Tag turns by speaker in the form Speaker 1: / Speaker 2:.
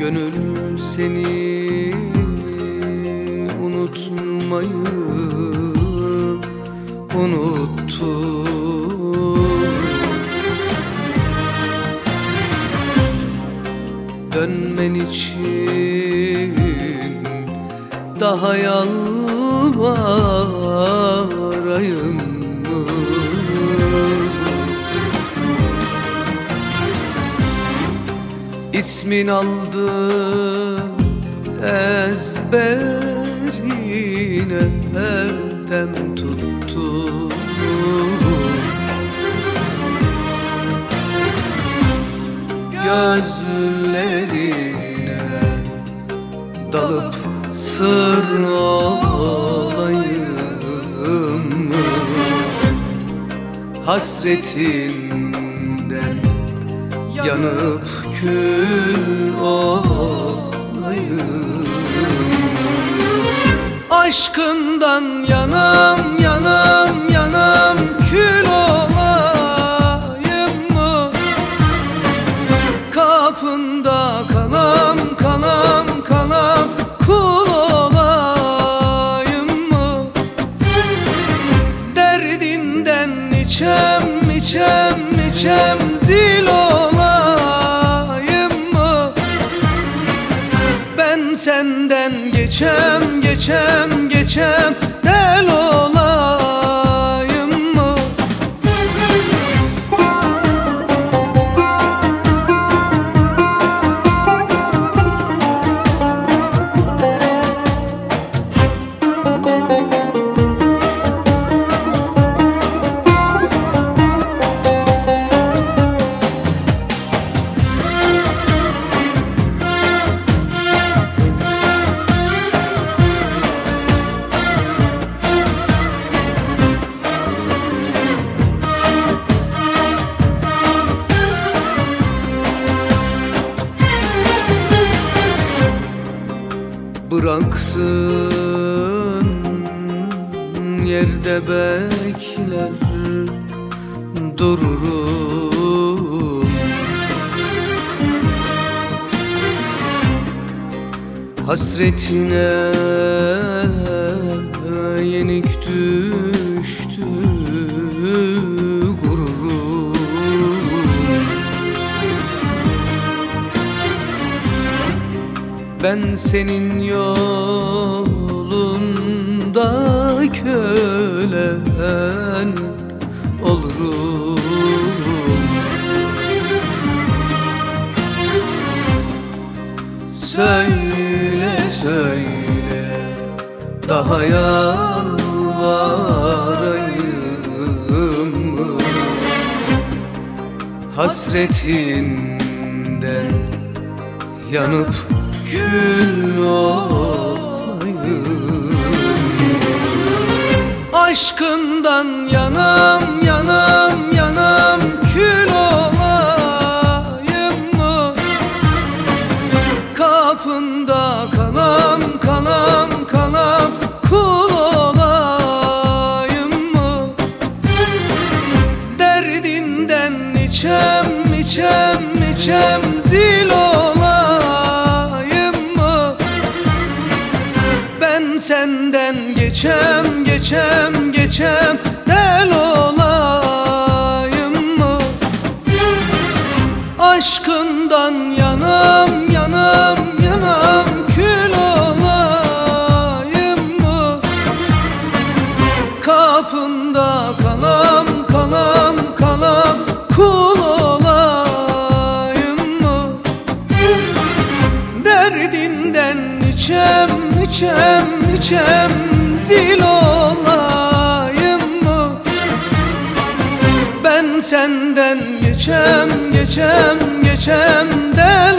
Speaker 1: Gönül seni unutmayı unuttu. Dönmen için daha yalvarayım mı? İsmin aldı ezberine dem tuttu. Gözlerine dalıp sır olayım mı? Hasretinden yanıp kül olayım. Aşkından yanam yanam yanam kül olayım mı? Kapında kalam kalam kalam kul olayım mı? Derdinden içem içem içem zil olayım mı? Ben senden geçem geçem geçem del olayım mı? Bıraktın yerde bekler dururum. Hasretine yenik düştü gururum. Ben senin yolunda kölen olurum. Söyle söyle daha yalvarayım mı? Hasretinden yanıp kül olayım. Aşkından yanam yanam yanam kül olayım mı? Kapında kalam kalam kalam kul olayım mı? Derdinden içem içem içem zil olayım mı? Ben senden geçem geçem geçem del olayım mı? Aşkından yanam yanam yanam kül olayım mı? Kapında kalam kalam kalam kul olayım mı? Derdinden içem içem içem zil olayım mı? Ben senden geçem geçem geçem de